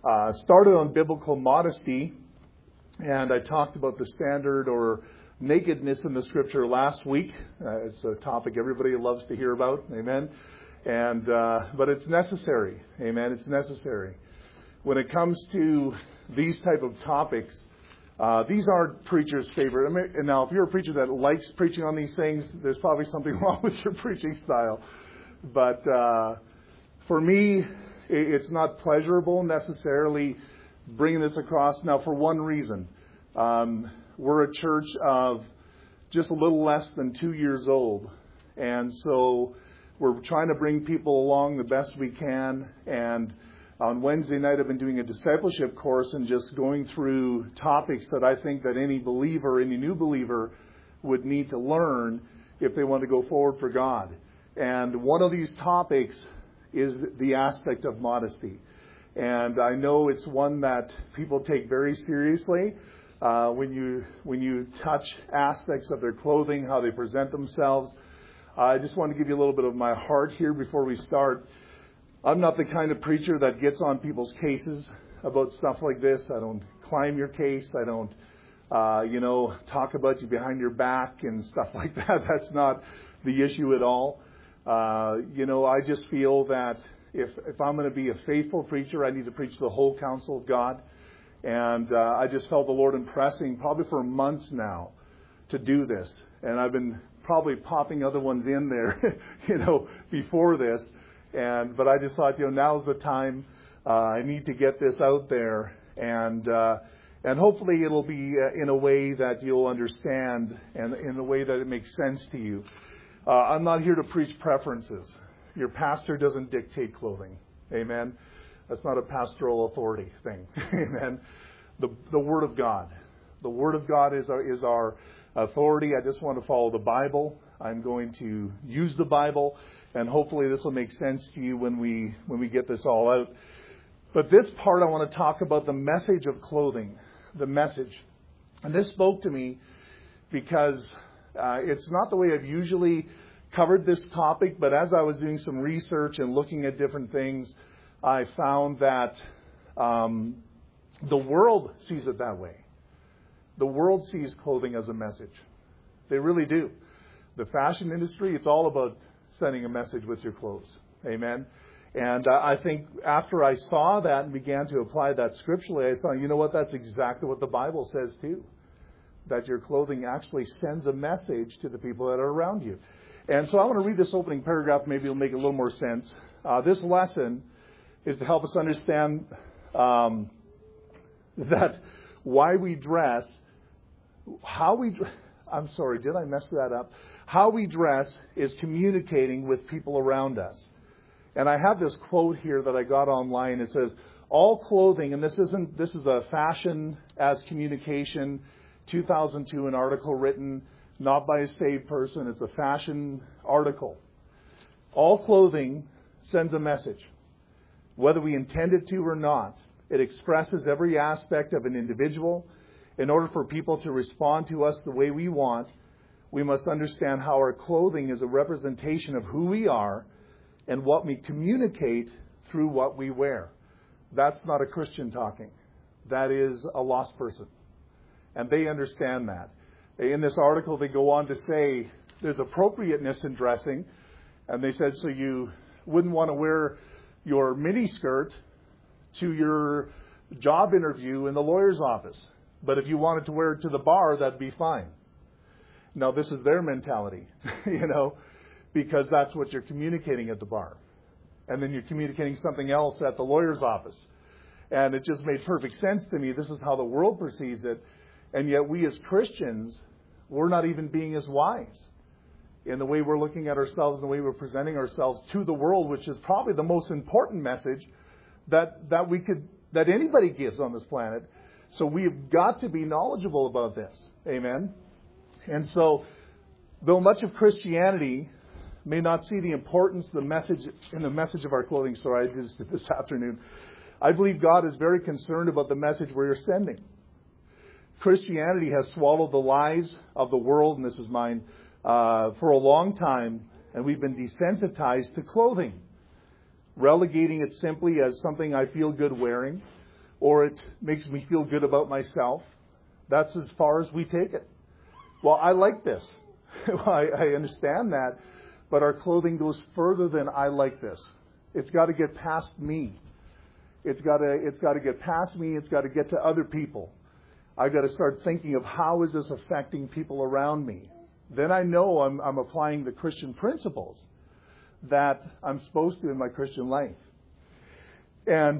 started on biblical modesty, and I talked about the standard or nakedness in the Scripture last week. It's a topic everybody loves to hear about, amen. And but it's necessary, amen. It's necessary. When it comes to these type of topics, these aren't preachers' favorite. And now, if you're a preacher that likes preaching on these things, there's probably something wrong with your preaching style. But for me, it's not pleasurable necessarily bringing this across. Now, for one reason, we're a church of just a little less than 2 years old. And so we're trying to bring people along the best we can. And on Wednesday night, I've been doing a discipleship course and just going through topics that I think that any believer, any new believer would need to learn if they want to go forward for God. And one of these topics is the aspect of modesty. And I know it's one that people take very seriously. When you touch aspects of their clothing, how they present themselves. I just want to give you a little bit of my heart here before we start. I'm not the kind of preacher that gets on people's cases about stuff like this. I don't climb your case. I don't, talk about you behind your back and stuff like that. That's not the issue at all. I just feel that if I'm going to be a faithful preacher, I need to preach the whole counsel of God. And I just felt the Lord impressing probably for months now to do this. And I've been probably popping other ones in there, before this. But I just thought, now's the time. I need to get this out there. And hopefully it'll be in a way that you'll understand and in a way that it makes sense to you. I'm not here to preach preferences. Your pastor doesn't dictate clothing. Amen. That's not a pastoral authority thing. Amen. The Word of God. The Word of God is our authority. I just want to follow the Bible. I'm going to use the Bible, and hopefully this will make sense to you when we get this all out. But this part I want to talk about the message of clothing. The message. And this spoke to me because it's not the way I've usually covered this topic, but as I was doing some research and looking at different things, I found that the world sees it that way. The world sees clothing as a message. They really do. The fashion industry, it's all about sending a message with your clothes. Amen. And I think after I saw that and began to apply that scripturally, I saw, that's exactly what the Bible says too. That your clothing actually sends a message to the people that are around you. And so I want to read this opening paragraph. Maybe it'll make a little more sense. This lesson is to help us understand that why we dress, how we dress is communicating with people around us. And I have this quote here that I got online. It says, all clothing, and this is a Fashion as Communication 2002, an article written not by a saved person. It's a fashion article. All clothing sends a message. Whether we intend it to or not, it expresses every aspect of an individual. In order for people to respond to us the way we want, we must understand how our clothing is a representation of who we are and what we communicate through what we wear. That's not a Christian talking. That is a lost person. And they understand that. In this article, they go on to say there's appropriateness in dressing. And they said, so you wouldn't want to wear your miniskirt to your job interview in the lawyer's office. But if you wanted to wear it to the bar, that'd be fine. Now, this is their mentality, because that's what you're communicating at the bar. And then you're communicating something else at the lawyer's office. And it just made perfect sense to me. This is how the world perceives it. And yet we as Christians, we're not even being as wise in the way we're looking at ourselves and the way we're presenting ourselves to the world, which is probably the most important message that anybody gives on this planet. So we've got to be knowledgeable about this. Amen. And so, though much of Christianity may not see the importance, the message of our clothing, sorry, I did this afternoon, I believe God is very concerned about the message we're sending. Christianity has swallowed the lies of the world, and this is mine, for a long time, and we've been desensitized to clothing, relegating it simply as something I feel good wearing, or it makes me feel good about myself. That's as far as we take it. Well, I like this. I understand that. But our clothing goes further than I like this. It's got to get past me. It's got to get past me. It's got to get to other people. I've got to start thinking of how is this affecting people around me. Then I know I'm applying the Christian principles that I'm supposed to in my Christian life. And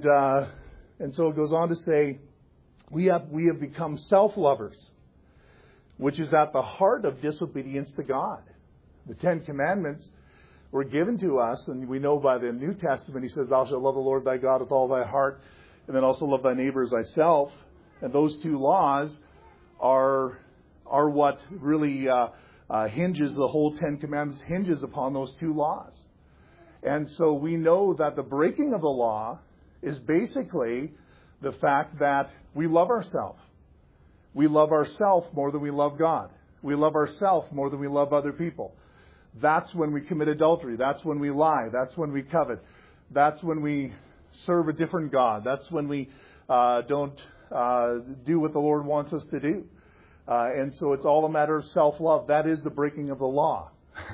so it goes on to say, we have become self-lovers, which is at the heart of disobedience to God. The Ten Commandments were given to us, and we know by the New Testament, he says, thou shalt love the Lord thy God with all thy heart, and then also love thy neighbor as thyself. And those two laws are what really hinges, the whole Ten Commandments hinges upon those two laws. And so we know that the breaking of the law is basically the fact that we love ourselves. We love ourselves more than we love God. We love ourselves more than we love other people. That's when we commit adultery. That's when we lie. That's when we covet. That's when we serve a different God. That's when we don't do what the Lord wants us to do. And so it's all a matter of self-love. That is the breaking of the law.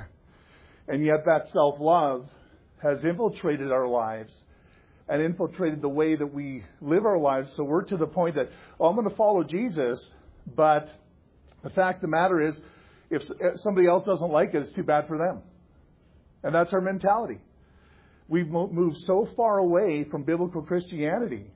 And yet that self-love has infiltrated our lives and infiltrated the way that we live our lives. So we're to the point that, I'm going to follow Jesus, but the fact of the matter is, if somebody else doesn't like it, it's too bad for them. And that's our mentality. We've moved so far away from biblical Christianity.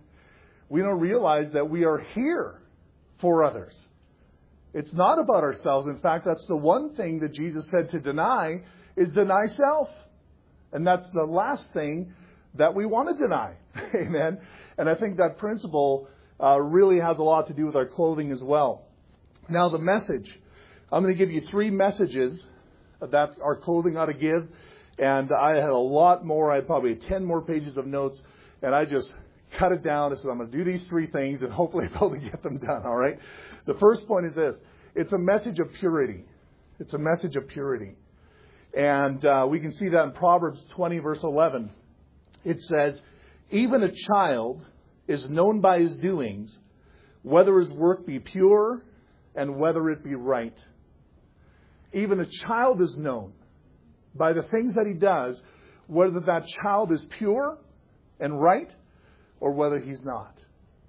We don't realize that we are here for others. It's not about ourselves. In fact, that's the one thing that Jesus said to deny is deny self. And that's the last thing that we want to deny. Amen. And I think that principle really has a lot to do with our clothing as well. Now the message. I'm going to give you 3 messages that our clothing ought to give. And I had a lot more. I had probably 10 more pages of notes. And I just cut it down. So I'm going to do these 3 things and hopefully be able to get them done. All right. The first point is this. It's a message of purity. It's a message of purity. And we can see that in Proverbs 20, verse 11. It says, even a child is known by his doings, whether his work be pure and whether it be right. Even a child is known by the things that he does, whether that child is pure and right or whether he's not.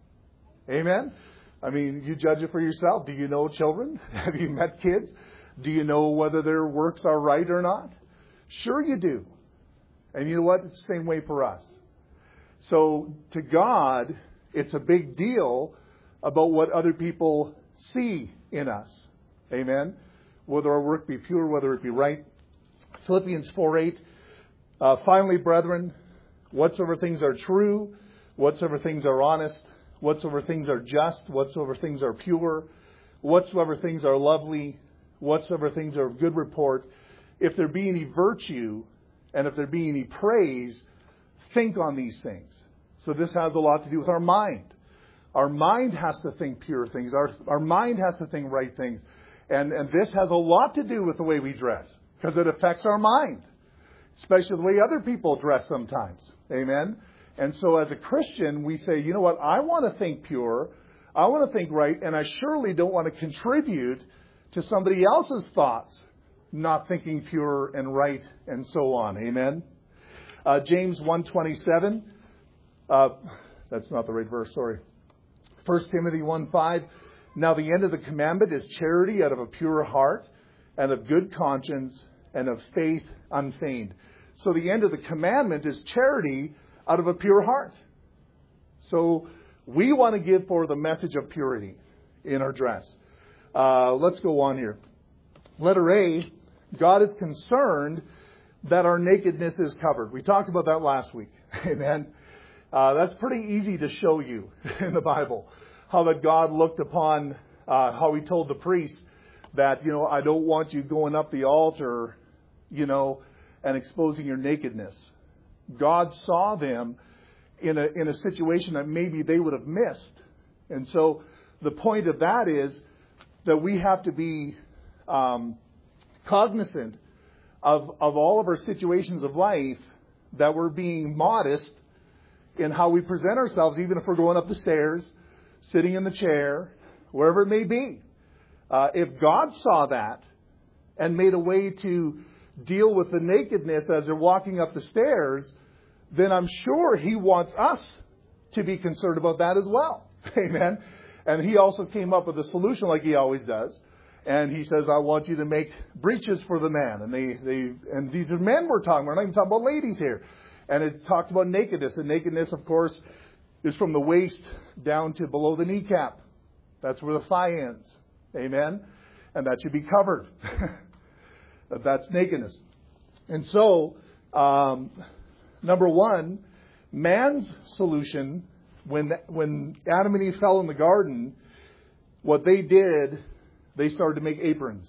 Amen? I mean, you judge it for yourself. Do you know children? Have you met kids? Do you know whether their works are right or not? Sure you do. And you know what? It's the same way for us. So to God, it's a big deal about what other people see in us. Amen? Whether our work be pure, whether it be right. Philippians 4:8. Finally, brethren, whatsoever things are true, whatsoever things are honest, whatsoever things are just, whatsoever things are pure, whatsoever things are lovely, whatsoever things are of good report, if there be any virtue and if there be any praise, think on these things. So this has a lot to do with our mind. Our mind has to think pure things. Our mind has to think right things. And this has a lot to do with the way we dress, because it affects our mind, especially the way other people dress sometimes. Amen? And so as a Christian, we say, you know what, I want to think pure, I want to think right, and I surely don't want to contribute to somebody else's thoughts, not thinking pure and right, and so on. Amen? James 1:27. That's not the right verse, sorry. 1 Timothy 1:5. Now the end of the commandment is charity out of a pure heart, and of good conscience, and of faith unfeigned. So the end of the commandment is charity out of a pure heart. So we want to give for the message of purity in our dress. Let's go on here. Letter A, God is concerned that our nakedness is covered. We talked about that last week. Amen. That's pretty easy to show you in the Bible. How that God looked upon, how he told the priest that, I don't want you going up the altar, and exposing your nakedness. God saw them in a situation that maybe they would have missed. And so the point of that is that we have to be cognizant of all of our situations of life, that we're being modest in how we present ourselves, even if we're going up the stairs, sitting in the chair, wherever it may be. If God saw that and made a way to deal with the nakedness as they're walking up the stairs, then I'm sure He wants us to be concerned about that as well. Amen. And He also came up with a solution like He always does. And He says, I want you to make breeches for the man. And these are men we're talking about. We're not even talking about ladies here. And it talks about nakedness. And nakedness, of course, is from the waist down to below the kneecap. That's where the thigh ends. Amen. And that should be covered. That's nakedness. And so, number one, man's solution, when Adam and Eve fell in the garden, what they did, they started to make aprons.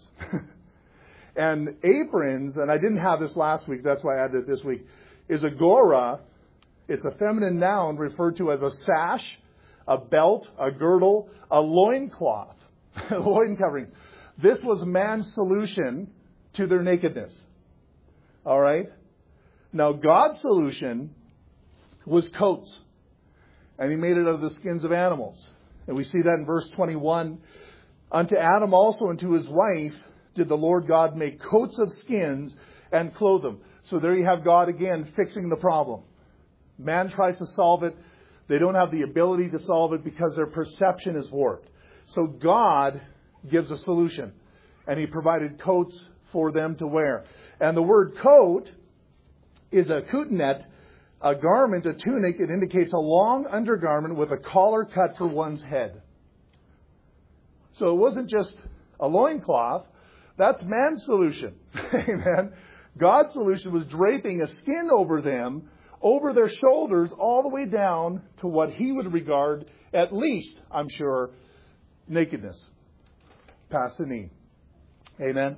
And aprons, and I didn't have this last week, that's why I added it this week, is agora. It's a feminine noun referred to as a sash, a belt, a girdle, a loincloth, loin coverings. This was man's solution to their nakedness. All right? Now, God's solution was coats. And He made it out of the skins of animals. And we see that in verse 21. Unto Adam also and to his wife did the Lord God make coats of skins and clothe them. So there you have God again fixing the problem. Man tries to solve it. They don't have the ability to solve it because their perception is warped. So God gives a solution. And He provided coats for them to wear. And the word coat is a kutinet, a garment, a tunic. It indicates a long undergarment with a collar cut for one's head. So it wasn't just a loincloth. That's man's solution. Amen. God's solution was draping a skin over them, over their shoulders, all the way down to what He would regard, at least, I'm sure, nakedness. Past the knee. Amen.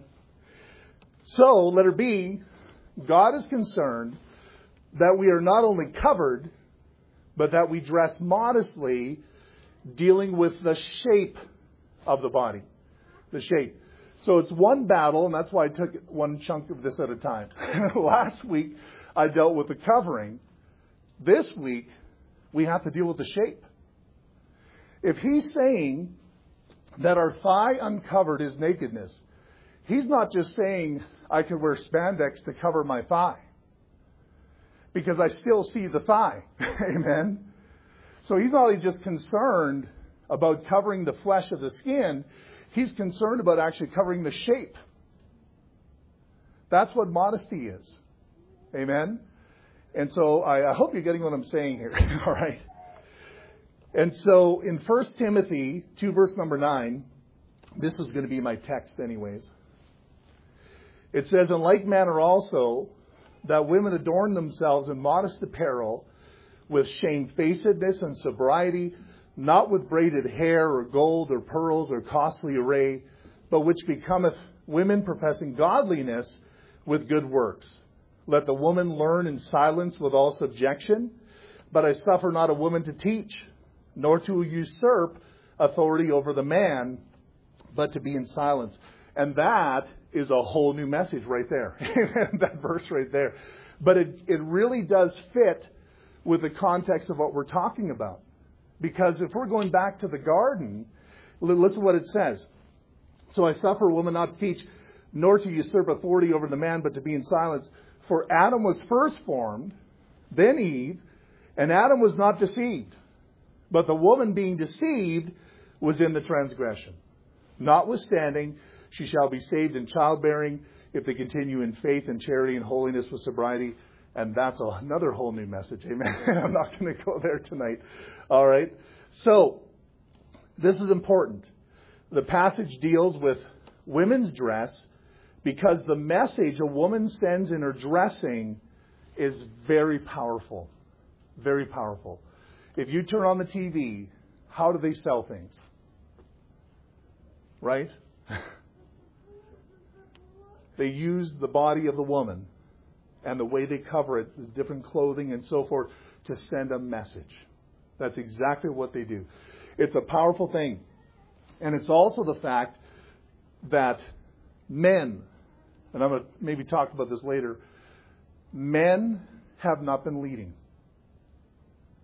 So, letter B, God is concerned that we are not only covered, but that we dress modestly, dealing with the shape of the body. The shape. So it's one battle, and that's why I took one chunk of this at a time. Last week, I dealt with the covering. This week, we have to deal with the shape. If He's saying that our thigh uncovered is nakedness, He's not just saying I could wear spandex to cover my thigh. Because I still see the thigh. Amen. So He's not only just concerned about covering the flesh of the skin, He's concerned about actually covering the shape. That's what modesty is. Amen. And so I hope you're getting what I'm saying here. All right. And so in 1 Timothy 2 verse number 9, this is going to be my text anyways. It says, in like manner also, that women adorn themselves in modest apparel, with shamefacedness and sobriety, not with braided hair or gold or pearls or costly array, but which becometh women professing godliness with good works. Let the woman learn in silence with all subjection, but I suffer not a woman to teach, nor to usurp authority over the man, but to be in silence. And that is a whole new message right there. That verse right there. But it really does fit with the context of what we're talking about. Because if we're going back to the garden, listen to what it says. So I suffer a woman not to teach, nor to usurp authority over the man, but to be in silence. For Adam was first formed, then Eve, and Adam was not deceived. But the woman being deceived was in the transgression. Notwithstanding, she shall be saved in childbearing if they continue in faith and charity and holiness with sobriety. And that's another whole new message. Amen. I'm not going to go there tonight. All right. So, this is important. The passage deals with women's dress because the message a woman sends in her dressing is very powerful. Very powerful. If you turn on the TV, how do they sell things? Right? They use the body of the woman and the way they cover it, the different clothing and so forth, to send a message. That's exactly what they do. It's a powerful thing. And it's also the fact that men, and I'm going to maybe talk about this later, men have not been leading.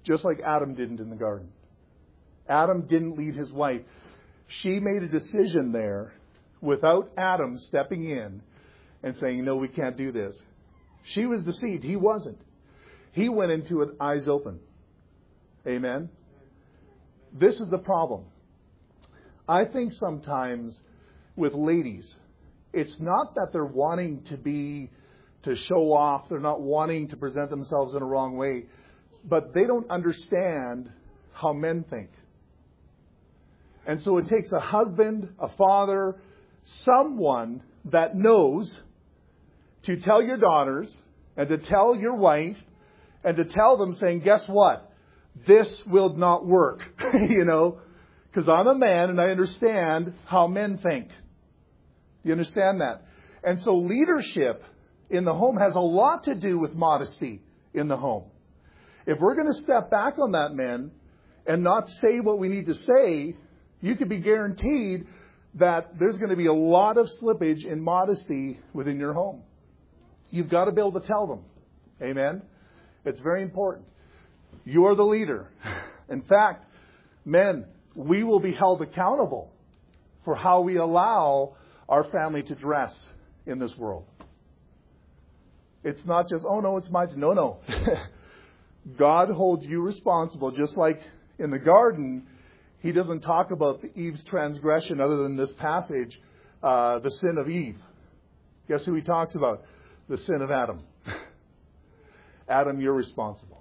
just like Adam didn't in the garden. Adam didn't lead his wife. She made a decision there without Adam stepping in and saying, no, we can't do this. She was deceived. He wasn't. He went into it eyes open. Amen? This is the problem. I think sometimes with ladies, it's not that they're wanting to show off. They're not wanting to present themselves in a wrong way. But they don't understand how men think. And so it takes a husband, a father, someone that knows to tell your daughters and to tell your wife and to tell them saying, guess what? This will not work. Because I'm a man and I understand how men think. You understand that? And so leadership in the home has a lot to do with modesty in the home. If we're going to step back on that, men, and not say what we need to say, you can be guaranteed that there's going to be a lot of slippage in modesty within your home. You've got to be able to tell them. Amen? It's very important. You are the leader. In fact, men, we will be held accountable for how we allow our family to dress in this world. It's not just, oh no, it's my... No. God holds you responsible. Just like in the garden, He doesn't talk about Eve's transgression other than this passage, the sin of Eve. Guess who He talks about? The sin of Adam. Adam, you're responsible.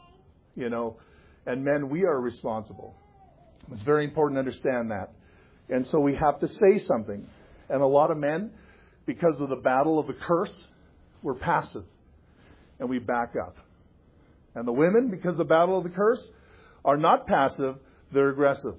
And men, we are responsible. It's very important to understand that. And so we have to say something. And a lot of men, because of the battle of the curse, we're passive. And we back up. And the women, because of the battle of the curse, are not passive, they're aggressive.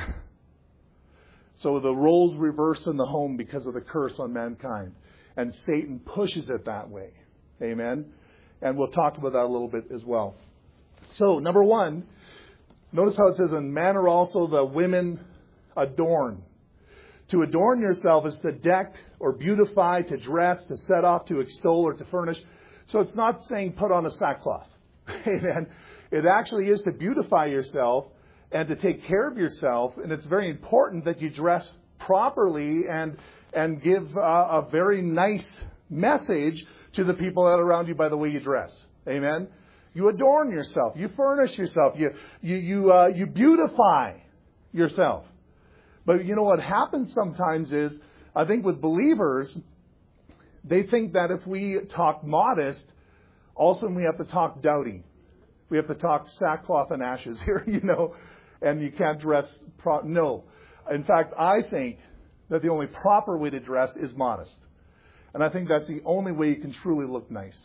So the roles reverse in the home because of the curse on mankind. And Satan pushes it that way. Amen? And we'll talk about that a little bit as well. So, number one, notice how it says, in manner also the women adorn. To adorn yourself is to deck or beautify, to dress, to set off, to extol, or to furnish. So it's not saying put on a sackcloth. Amen. It actually is to beautify yourself and to take care of yourself. And it's very important that you dress properly and give a very nice message to the people that are around you by the way you dress. Amen. You adorn yourself. You furnish yourself. You beautify yourself. But what happens sometimes is, I think with believers, they think that if we talk modest, all of a sudden we have to talk dowdy. We have to talk sackcloth and ashes here, and you can't dress. No. In fact, I think that the only proper way to dress is modest. And I think that's the only way you can truly look nice.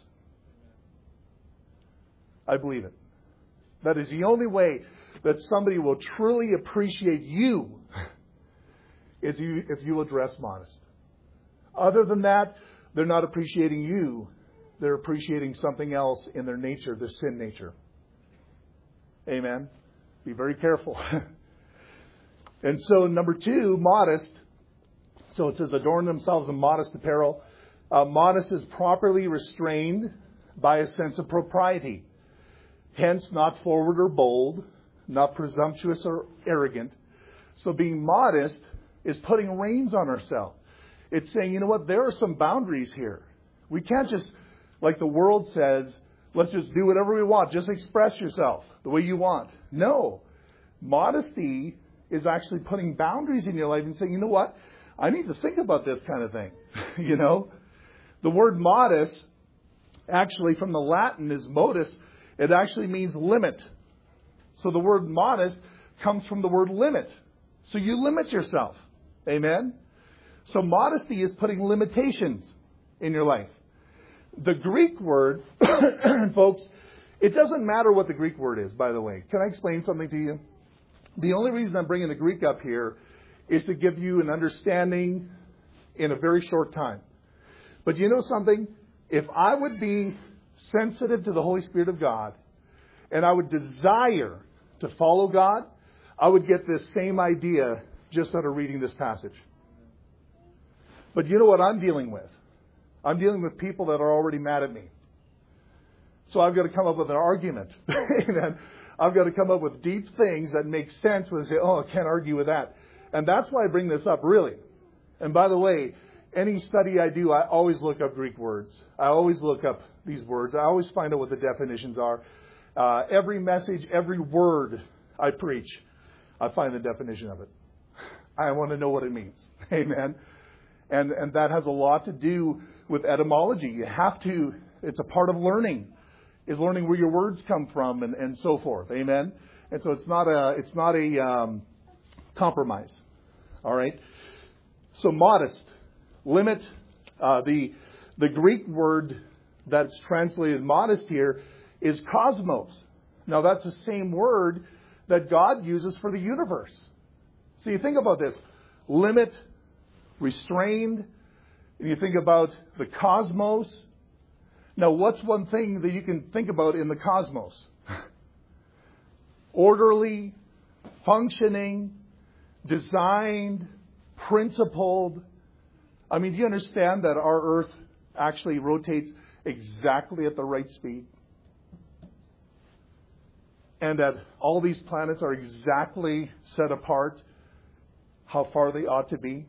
I believe it. That is the only way that somebody will truly appreciate you is if you will dress modest. Other than that, they're not appreciating you. They're appreciating something else in their nature, their sin nature. Amen. Be very careful. And so, number two, modest. So it says, adorn themselves in modest apparel. Modest is properly restrained by a sense of propriety. Hence, not forward or bold, not presumptuous or arrogant. So being modest is putting reins on ourselves. It's saying, there are some boundaries here. We can't just, like the world says, let's just do whatever we want. Just express yourself the way you want. No. Modesty is actually putting boundaries in your life and saying, I need to think about this kind of thing. The word modest, actually from the Latin is modus. It actually means limit. So the word modest comes from the word limit. So you limit yourself. Amen? So modesty is putting limitations in your life. The Greek word, folks, it doesn't matter what the Greek word is, by the way. Can I explain something to you? The only reason I'm bringing the Greek up here is to give you an understanding in a very short time. But you know something? If I would be sensitive to the Holy Spirit of God and I would desire to follow God, I would get this same idea just out of reading this passage. But you know what I'm dealing with? I'm dealing with people that are already mad at me. So I've got to come up with an argument. Amen. I've got to come up with deep things that make sense when I say, oh, I can't argue with that. And that's why I bring this up, really. And by the way, any study I do, I always look up Greek words. I always look up these words. I always find out what the definitions are. Every message, every word I preach, I find the definition of it. I want to know what it means. Amen. And that has a lot to do with etymology. You have to, it's a part of learning, is learning where your words come from and so forth. Amen. And so it's not a compromise. All right. So modest, limit, the Greek word that's translated modest here is cosmos. Now that's the same word that God uses for the universe. So you think about this. Limit, restrained, and you think about the cosmos. Now what's one thing that you can think about in the cosmos? Orderly, functioning, designed, principled. I mean, do you understand that our Earth actually rotates exactly at the right speed? And that all these planets are exactly set apart how far they ought to be?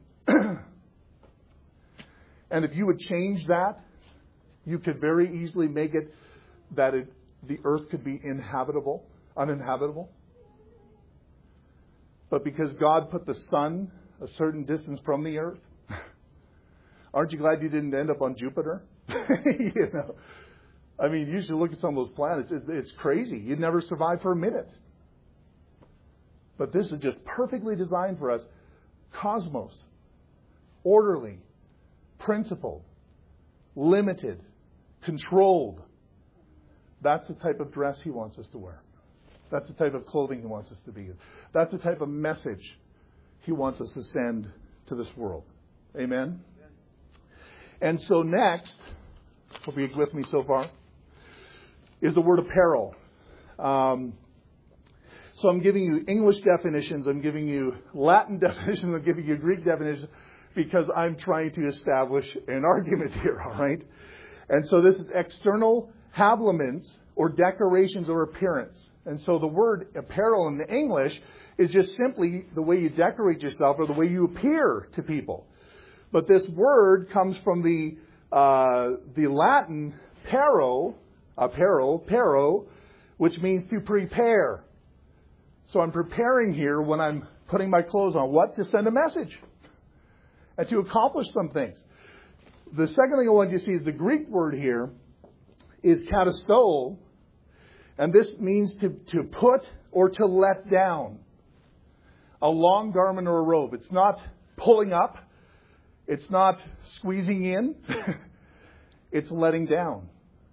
And if you would change that, you could very easily make it that the Earth could be uninhabitable. But because God put the sun a certain distance from the Earth, aren't you glad you didn't end up on Jupiter? You know, I mean, you should look at some of those planets. It's crazy. You'd never survive for a minute. But this is just perfectly designed for us. Cosmos, orderly, principled, limited, controlled. That's the type of dress He wants us to wear. That's the type of clothing He wants us to be in. That's the type of message He wants us to send to this world. Amen? And so next, hope you're with me so far, is the word apparel. So I'm giving you English definitions, I'm giving you Latin definitions, I'm giving you Greek definitions, because I'm trying to establish an argument here, all right? And so this is external habiliments or decorations or appearance. And so the word apparel in the English is just simply the way you decorate yourself or the way you appear to people. But this word comes from the Latin pero, which means to prepare. So I'm preparing here when I'm putting my clothes on. What? To send a message and to accomplish some things. The second thing I want you to see is the Greek word here is katasto, and this means to put or to let down. A long garment or a robe. It's not pulling up. It's not squeezing in. It's letting down.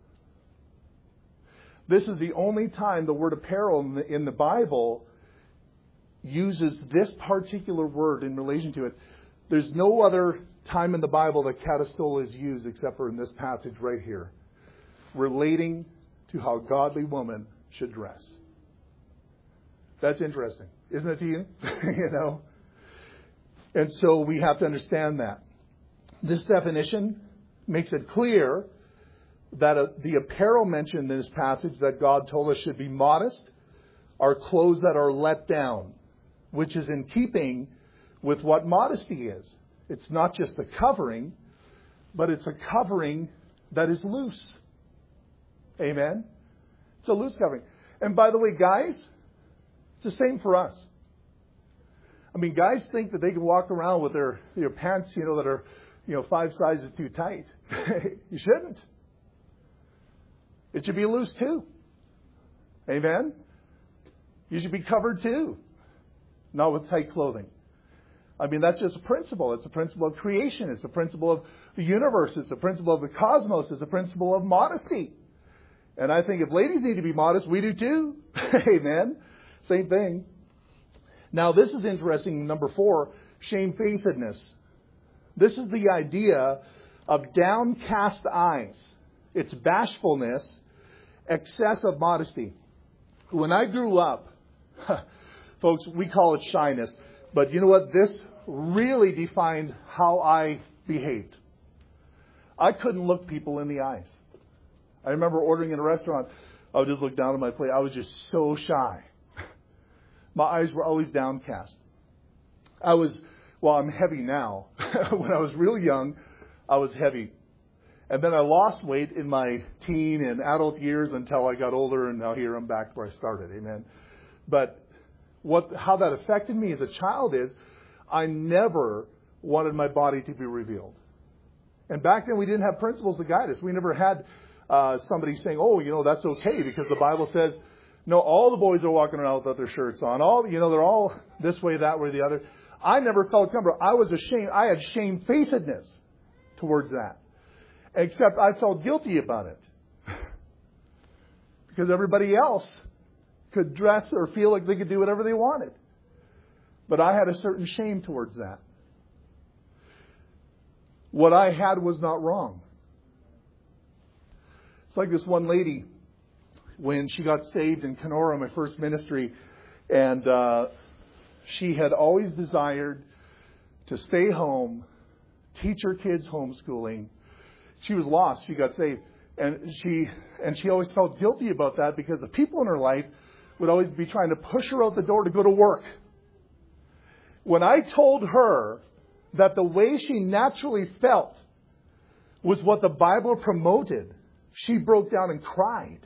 This is the only time the word apparel in the Bible uses this particular word in relation to it. There's no other time in the Bible that katasto is used except for in this passage right here, relating to how a godly woman should dress. That's interesting, isn't it to you? You know? And so we have to understand that. This definition makes it clear that the apparel mentioned in this passage that God told us should be modest are clothes that are let down, which is in keeping with what modesty is. It's not just a covering, but it's a covering that is loose. Amen? It's a loose covering. And by the way, guys, it's the same for us. I mean, guys think that they can walk around with their pants, that are, 5 sizes too tight. You shouldn't. It should be loose too. Amen? You should be covered too. Not with tight clothing. I mean, that's just a principle. It's a principle of creation. It's a principle of the universe. It's a principle of the cosmos. It's a principle of modesty. And I think if ladies need to be modest, we do too. Amen? Same thing. Now, this is interesting. Number 4, shamefacedness. This is the idea of downcast eyes. It's bashfulness, excessive modesty. When I grew up, folks, we call it shyness. But you know what? This really defined how I behaved. I couldn't look people in the eyes. I remember ordering in a restaurant I would just look down at my plate. I was just so shy. My eyes were always downcast. I'm heavy now. When I was real young, I was heavy. And then I lost weight in my teen and adult years until I got older, and now here I'm back where I started. Amen. But how that affected me as a child is I never wanted my body to be revealed. And back then we didn't have principles to guide us. We never had somebody saying, that's okay because the Bible says, no, all the boys are walking around without their shirts on. They're all this way, that way, the other. I never felt comfortable. I was ashamed. I had shamefacedness towards that. Except I felt guilty about it. Because everybody else could dress or feel like they could do whatever they wanted. But I had a certain shame towards that. What I had was not wrong. It's like this one lady, when she got saved in Kenora, my first ministry, and she had always desired to stay home, teach her kids homeschooling. She was lost. She got saved. And she always felt guilty about that because the people in her life would always be trying to push her out the door to go to work. When I told her that the way she naturally felt was what the Bible promoted, she broke down and cried.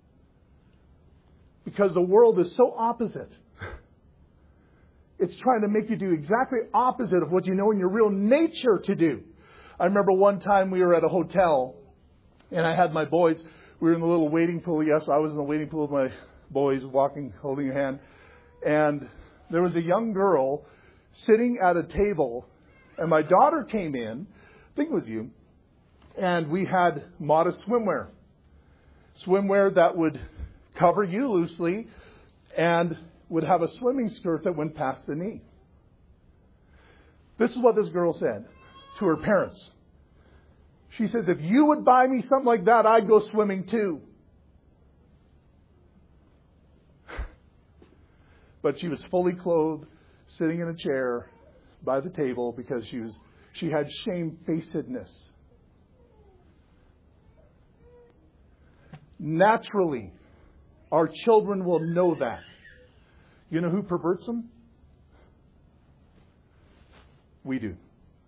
Because the world is so opposite. It's trying to make you do exactly opposite of what you know in your real nature to do. I remember one time we were at a hotel and I had my boys. We were in the little wading pool. Yes, I was in the wading pool with my boys walking, holding a hand. And there was a young girl sitting at a table. And my daughter came in, I think it was you, and we had modest swimwear. Swimwear that would cover you loosely and would have a swimming skirt that went past the knee. This is what this girl said to her parents. She says, if you would buy me something like that, I'd go swimming too. But she was fully clothed, sitting in a chair by the table because she had shamefacedness. Naturally, our children will know that. You know who perverts them? We do.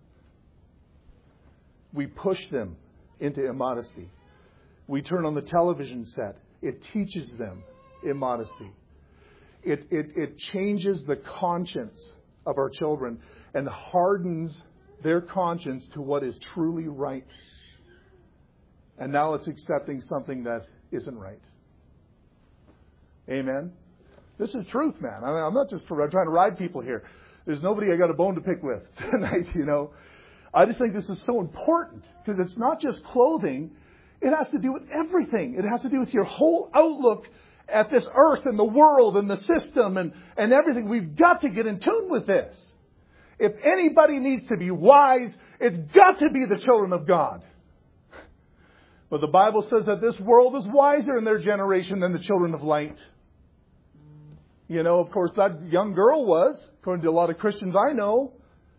We push them into immodesty. We turn on the television set. It teaches them immodesty. It changes the conscience of our children and hardens their conscience to what is truly right. And now it's accepting something that isn't right. Amen? This is truth, man. I'm not just trying to ride people here. There's nobody I got a bone to pick with tonight, I just think this is so important because it's not just clothing. It has to do with everything. It has to do with your whole outlook at this earth and the world and the system and everything. We've got to get in tune with this. If anybody needs to be wise, it's got to be the children of God. But the Bible says that this world is wiser in their generation than the children of light. Of course, that young girl was, according to a lot of Christians I know.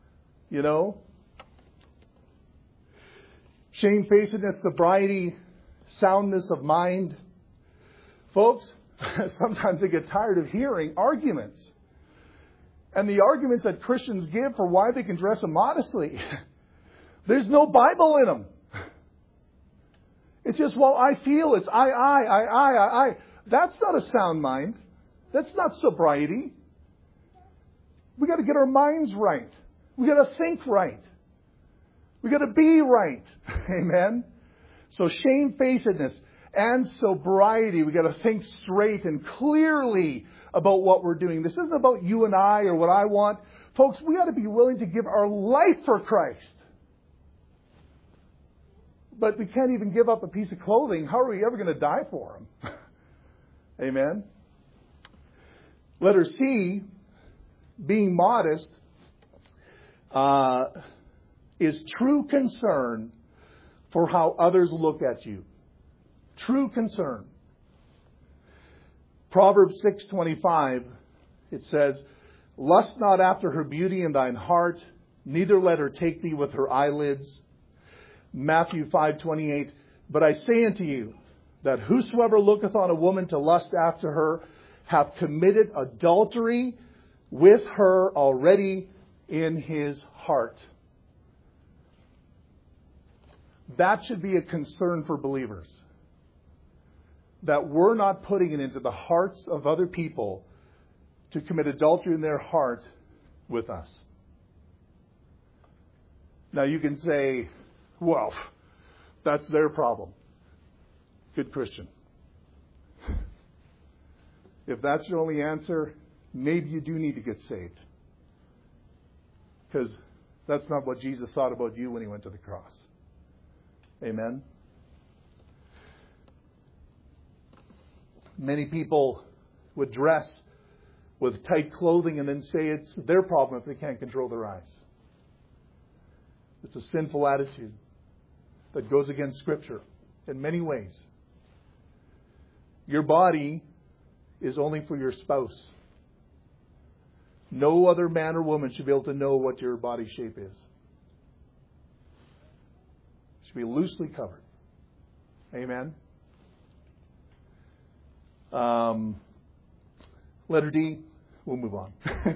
Shamefacedness, sobriety, soundness of mind. Folks, sometimes I get tired of hearing arguments. And the arguments that Christians give for why they can dress immodestly, there's no Bible in them. It's just, I feel it's I. That's not a sound mind. That's not sobriety. We got to get our minds right. We got to think right. We got to be right. Amen. So shamefacedness and sobriety. We got to think straight and clearly about what we're doing. This isn't about you and I or what I want. Folks, we got to be willing to give our life for Christ. But we can't even give up a piece of clothing. How are we ever going to die for Him? Amen. Letter C, being modest, is true concern for how others look at you. True concern. Proverbs 6:25, it says, lust not after her beauty in thine heart, neither let her take thee with her eyelids. Matthew 5:28, but I say unto you, that whosoever looketh on a woman to lust after her hath committed adultery with her already in his heart. That should be a concern for believers. That we're not putting it into the hearts of other people to commit adultery in their heart with us. Now you can say, well, that's their problem. Good Christian. If that's your only answer, maybe you do need to get saved. Because that's not what Jesus thought about you when he went to the cross. Amen? Many people would dress with tight clothing and then say it's their problem if they can't control their eyes. It's a sinful attitude that goes against Scripture in many ways. Your body is only for your spouse. No other man or woman should be able to know what your body shape is. It should be loosely covered. Amen. Letter D, we'll move on.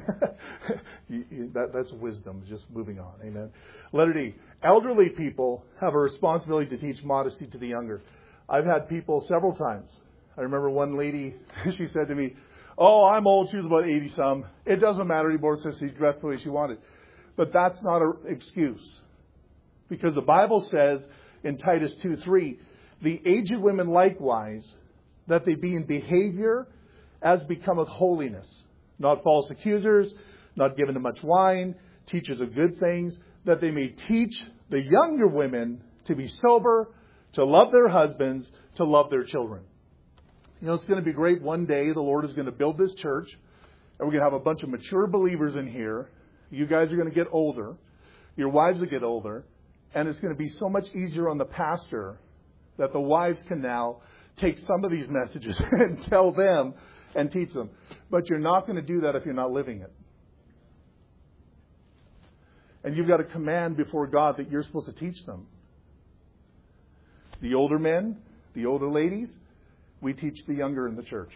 That's wisdom, just moving on. Amen. Letter D, elderly people have a responsibility to teach modesty to the younger. I've had people several times. I remember one lady, she said to me, "Oh, I'm old." She was about 80-some. "It doesn't matter anymore," so she dressed the way she wanted. But that's not an excuse. Because the Bible says in Titus 2:3, "The aged women likewise, that they be in behavior as becometh holiness, not false accusers, not given to much wine, teachers of good things, that they may teach the younger women to be sober, to love their husbands, to love their children." You know, it's going to be great. One day the Lord is going to build this church, and we're going to have a bunch of mature believers in here. You guys are going to get older. Your wives will get older. And it's going to be so much easier on the pastor that the wives can now take some of these messages and tell them and teach them. But you're not going to do that if you're not living it. And you've got a command before God that you're supposed to teach them. The older men, the older ladies, we teach the younger in the church.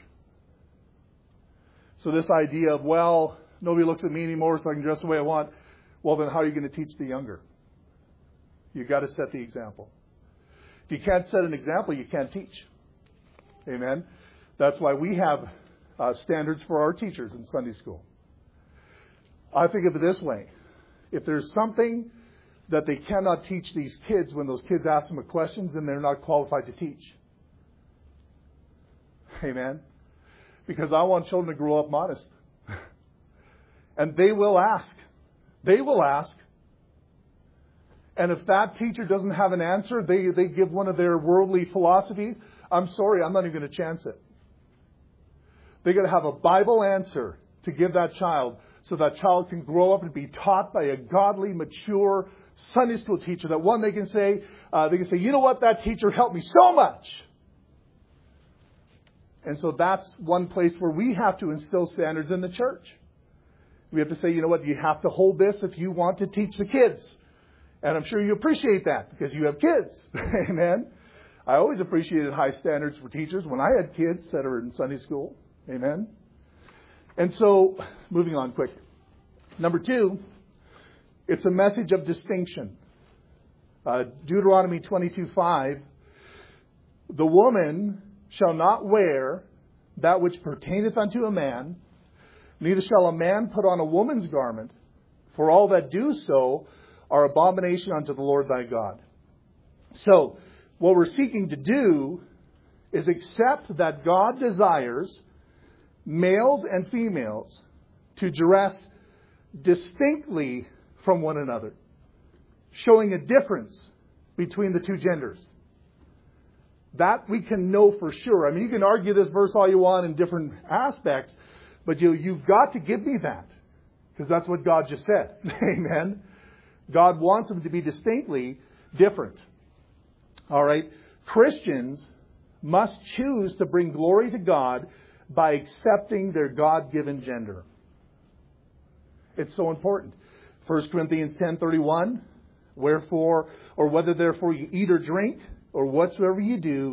So this idea of, well, nobody looks at me anymore so I can dress the way I want. Well, then how are you going to teach the younger? You've got to set the example. If you can't set an example, you can't teach. Amen? That's why we have standards for our teachers in Sunday school. I think of it this way. If there's something that they cannot teach these kids when those kids ask them a question, then they're not qualified to teach. Amen? Because I want children to grow up modest. And they will ask. They will ask. And if that teacher doesn't have an answer, they give one of their worldly philosophies, I'm sorry, I'm not even going to chance it. They're going to have a Bible answer to give that child so that child can grow up and be taught by a godly, mature Sunday school teacher. That one they can say, you know what, that teacher helped me so much. And so that's one place where we have to instill standards in the church. We have to say, you know what, you have to hold this if you want to teach the kids. And I'm sure you appreciate that because you have kids. Amen. I always appreciated high standards for teachers when I had kids that are in Sunday school. Amen. And so, moving on quick. Number 2, it's a message of distinction. Deuteronomy 22:5. The woman shall not wear that which pertaineth unto a man, neither shall a man put on a woman's garment, for all that do so are abomination unto the Lord thy God. So, what we're seeking to do is accept that God desires males and females to dress distinctly from one another, showing a difference between the two genders. That we can know for sure. I mean, you can argue this verse all you want in different aspects, but you've got to give me that, because that's what God just said. Amen. God wants them to be distinctly different. All right. Christians must choose to bring glory to God by accepting their God-given gender. It's so important. 1 Corinthians 10:31, wherefore, or whether therefore you eat or drink, or whatsoever you do,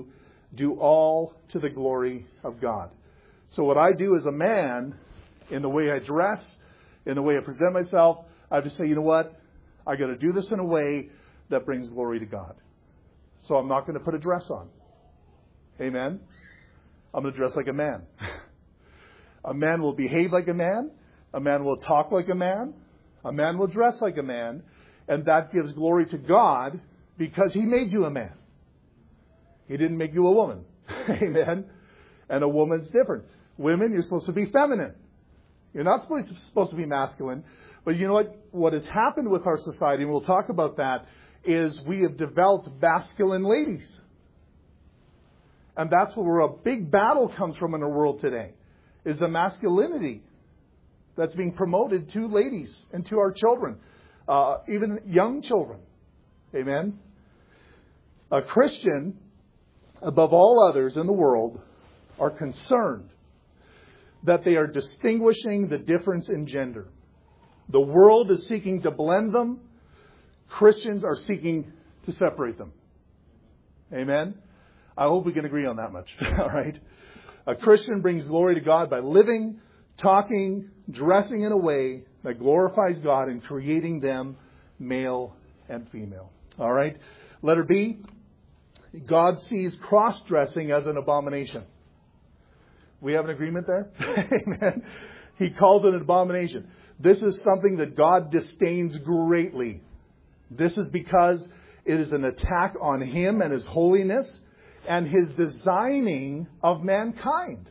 do all to the glory of God. So what I do as a man, in the way I dress, in the way I present myself, I have to say, you know what? I got to do this in a way that brings glory to God. So I'm not going to put a dress on. Amen? I'm going to dress like a man. A man will behave like a man. A man will talk like a man. A man will dress like a man. And that gives glory to God because He made you a man. He didn't make you a woman. Amen? And a woman's different. Women, you're supposed to be feminine. You're not supposed to be masculine. But you know what? What has happened with our society, and we'll talk about that, is we have developed masculine ladies. And that's where a big battle comes from in our world today, is the masculinity that's being promoted to ladies and to our children, even young children. Amen? A Christian, above all others in the world, are concerned that they are distinguishing the difference in gender. The world is seeking to blend them. Christians are seeking to separate them. Amen? I hope we can agree on that much. All right? A Christian brings glory to God by living, talking, dressing in a way that glorifies God and creating them male and female. All right? Letter B, God sees cross-dressing as an abomination. We have an agreement there? Amen. He calls it an abomination. This is something that God disdains greatly. This is because it is an attack on Him and His holiness and His designing of mankind.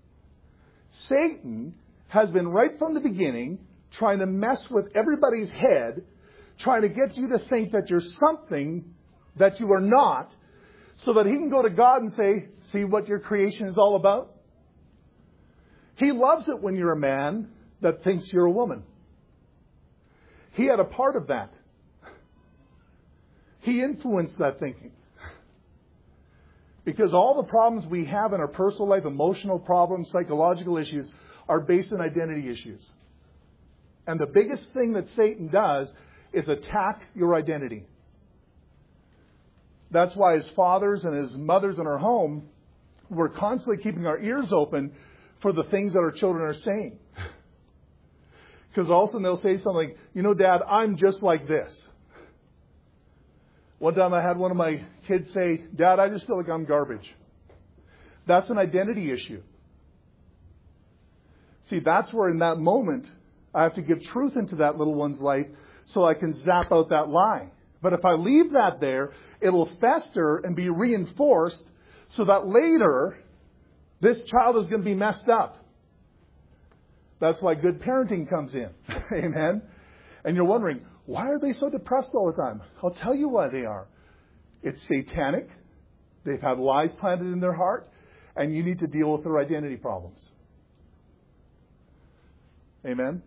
Satan has been right from the beginning trying to mess with everybody's head, trying to get you to think that you're something that you are not, so that he can go to God and say, see what your creation is all about? He loves it when you're a man that thinks you're a woman. He had a part of that. He influenced that thinking. Because all the problems we have in our personal life, emotional problems, psychological issues, are based on identity issues. And the biggest thing that Satan does is attack your identity. That's why as fathers and as mothers in our home, we're constantly keeping our ears open for the things that our children are saying. Because all of a sudden they'll say something, you know, Dad, I'm just like this. One time I had one of my kids say, Dad, I just feel like I'm garbage. That's an identity issue. See, that's where in that moment I have to give truth into that little one's life so I can zap out that lie. But if I leave that there, it'll fester and be reinforced so that later this child is going to be messed up. That's why good parenting comes in. Amen? And you're wondering, why are they so depressed all the time? I'll tell you why they are. It's satanic. They've had lies planted in their heart. And you need to deal with their identity problems. Amen?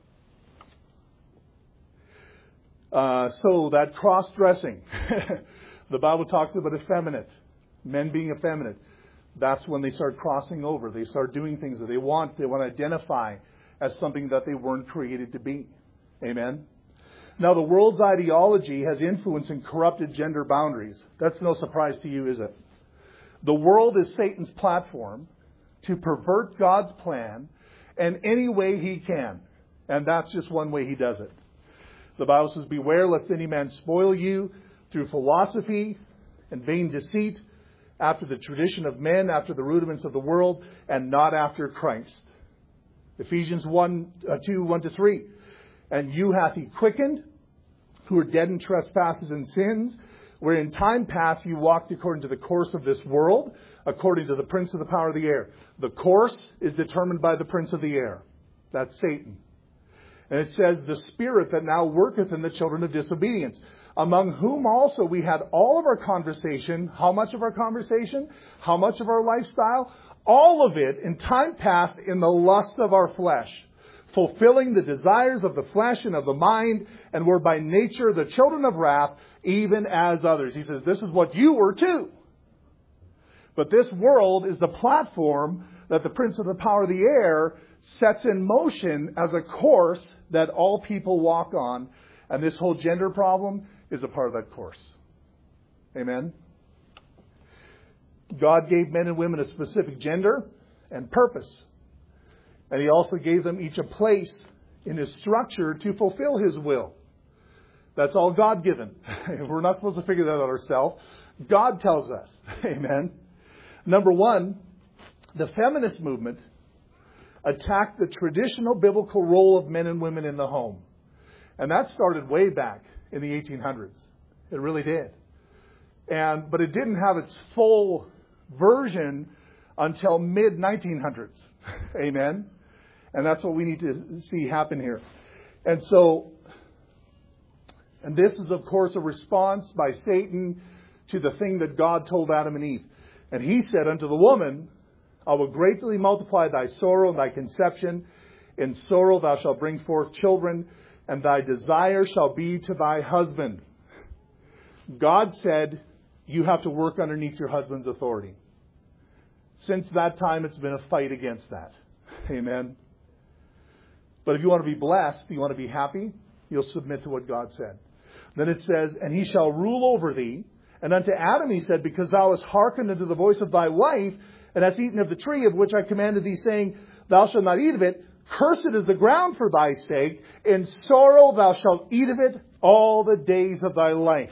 So that cross-dressing. The Bible talks about effeminate. Men being effeminate. That's when they start crossing over. They start doing things that they want to identify as something that they weren't created to be. Amen? Now, the world's ideology has influenced and corrupted gender boundaries. That's no surprise to you, is it? The world is Satan's platform to pervert God's plan in any way he can. And that's just one way he does it. The Bible says, beware lest any man spoil you through philosophy and vain deceit, after the tradition of men, after the rudiments of the world, and not after Christ. Ephesians 2, 1-3. And you hath he quickened, who are dead in trespasses and sins, where in time past you walked according to the course of this world, according to the prince of the power of the air. The course is determined by the prince of the air. That's Satan. And it says, the spirit that now worketh in the children of disobedience, among whom also we had all of our conversation. How much of our conversation? How much of our lifestyle? All of it in time past in the lust of our flesh, fulfilling the desires of the flesh and of the mind, and were by nature the children of wrath, even as others. He says, this is what you were too. But this world is the platform that the prince of the power of the air sets in motion as a course that all people walk on. And this whole gender problem is a part of that course. Amen? God gave men and women a specific gender and purpose. And He also gave them each a place in His structure to fulfill His will. That's all God-given. We're not supposed to figure that out ourselves. God tells us. Amen. Number one, the feminist movement attacked the traditional biblical role of men and women in the home. And that started way back in the 1800s. It really did. But it didn't have its full version until mid-1900s. Amen. And that's what we need to see happen here. And this is, of course, a response by Satan to the thing that God told Adam and Eve. And he said unto the woman, I will greatly multiply thy sorrow and thy conception. In sorrow thou shalt bring forth children, and thy desire shall be to thy husband. God said, you have to work underneath your husband's authority. Since that time, it's been a fight against that. Amen. But if you want to be blessed, you want to be happy, you'll submit to what God said. Then it says, and he shall rule over thee. And unto Adam he said, because thou hast hearkened unto the voice of thy wife, and hast eaten of the tree of which I commanded thee, saying, thou shalt not eat of it. Cursed is the ground for thy sake. In sorrow thou shalt eat of it all the days of thy life.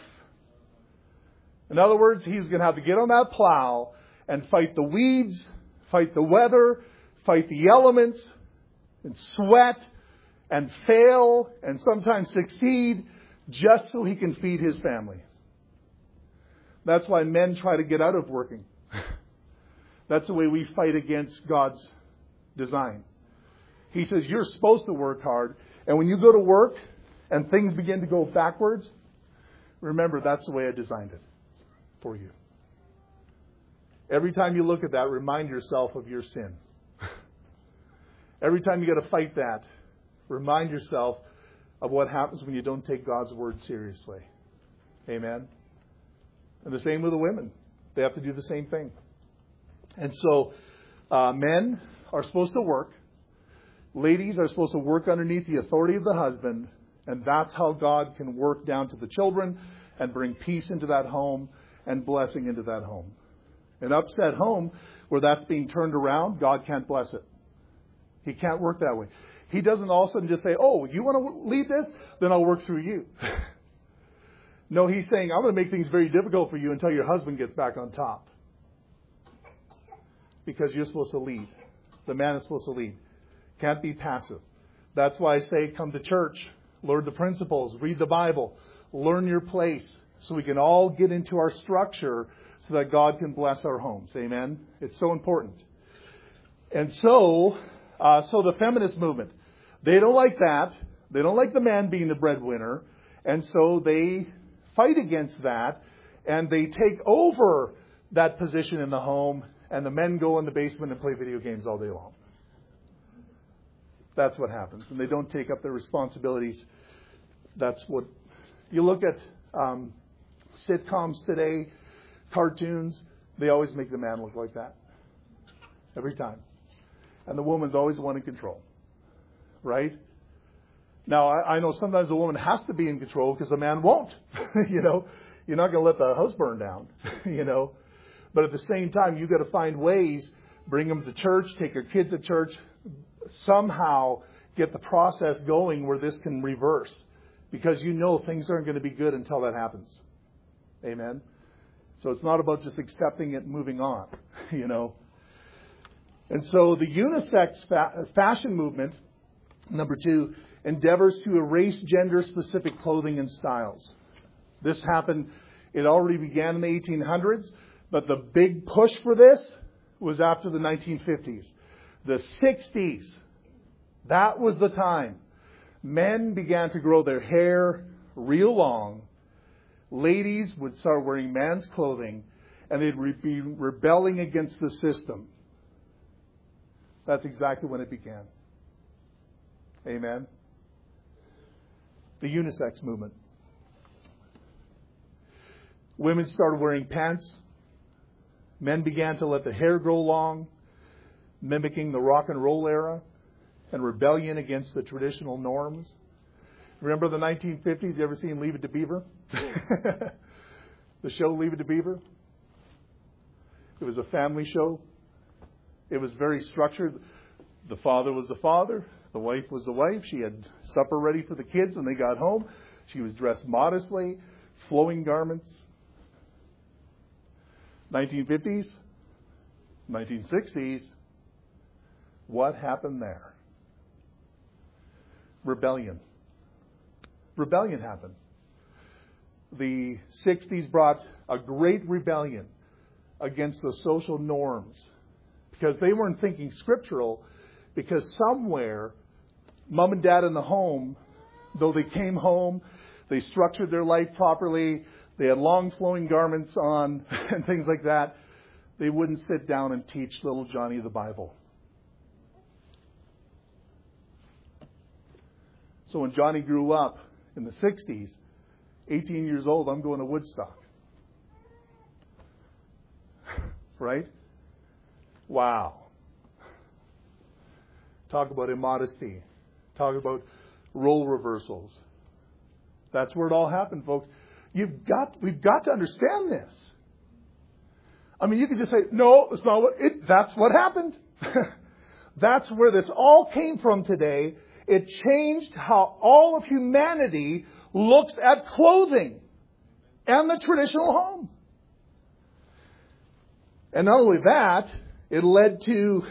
In other words, he's going to have to get on that plow and fight the weeds, fight the weather, fight the elements, and sweat, and fail, and sometimes succeed, just so he can feed his family. That's why men try to get out of working. That's the way we fight against God's design. He says, you're supposed to work hard. And when you go to work and things begin to go backwards, remember, that's the way I designed it for you. Every time you look at that, remind yourself of your sin. Every time you got to fight that, remind yourself of what happens when you don't take God's word seriously. Amen. And the same with the women. They have to do the same thing. And so, men are supposed to work. Ladies are supposed to work underneath the authority of the husband. And that's how God can work down to the children and bring peace into that home and blessing into that home. An upset home where that's being turned around, God can't bless it. He can't work that way. He doesn't all of a sudden just say, oh, you want to lead this? Then I'll work through you. No, he's saying, I'm going to make things very difficult for you until your husband gets back on top. Because you're supposed to lead. The man is supposed to lead. Can't be passive. That's why I say come to church. Learn the principles. Read the Bible. Learn your place. So we can all get into our structure so that God can bless our homes. Amen? It's so important. And so the feminist movement, they don't like that. They don't like the man being the breadwinner. And so they fight against that. And they take over that position in the home. And the men go in the basement and play video games all day long. That's what happens. And they don't take up their responsibilities. That's what... You look at sitcoms today, cartoons, they always make the man look like that. Every time. And the woman's always the one in control. Right? Now, I know sometimes a woman has to be in control because the man won't. You know, you're not going to let the house burn down. You know. But at the same time, you've got to find ways, bring them to church, take your kids to church, somehow get the process going where this can reverse. Because you know things aren't going to be good until that happens. Amen? So it's not about just accepting it and moving on, you know. And so the unisex fashion movement, number 2, endeavors to erase gender-specific clothing and styles. This happened, it already began in the 1800s, but the big push for this was after the 1950s. The 60s, that was the time. Men began to grow their hair real long. Ladies would start wearing man's clothing, and they'd be rebelling against the system. That's exactly when it began. Amen. The unisex movement. Women started wearing pants. Men began to let the hair grow long, mimicking the rock and roll era and rebellion against the traditional norms. Remember the 1950s? You ever seen Leave It to Beaver? The show Leave It to Beaver? It was a family show. It was very structured. The father was the father. The wife was the wife. She had supper ready for the kids when they got home. She was dressed modestly, flowing garments. 1950s, 1960s. What happened there? Rebellion. Rebellion happened. The 60s brought a great rebellion against the social norms because they weren't thinking scriptural, because somewhere, mom and dad in the home, though they came home, they structured their life properly, they had long flowing garments on and things like that, they wouldn't sit down and teach little Johnny the Bible. So when Johnny grew up in the 60s, 18 years old, I'm going to Woodstock. Right? Wow. Talk about immodesty. Talk about role reversals. That's where it all happened, folks. We've got to understand this. I mean, you can just say, no, it's not that's what happened. That's where this all came from today. It changed how all of humanity looks at clothing and the traditional home. And not only that, it led to,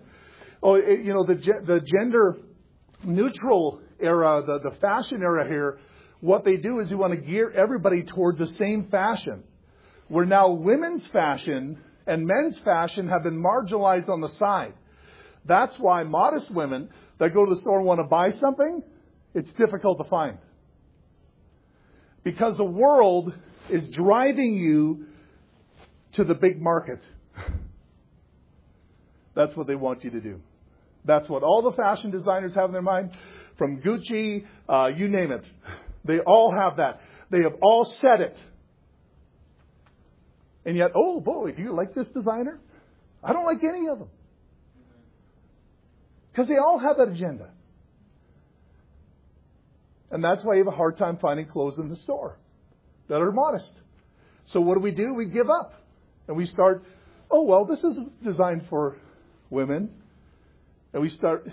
the gender neutral era, the fashion era here. What they do is you want to gear everybody towards the same fashion. Where now women's fashion and men's fashion have been marginalized on the side. That's why modest women that go to the store and want to buy something, it's difficult to find. Because the world is driving you to the big market. That's what they want you to do. That's what all the fashion designers have in their mind. From Gucci, you name it. They all have that. They have all said it. And yet, oh boy, do you like this designer? I don't like any of them. Because they all have that agenda. And that's why you have a hard time finding clothes in the store that are modest. So what do? We give up. And we start, this is designed for women. And we start,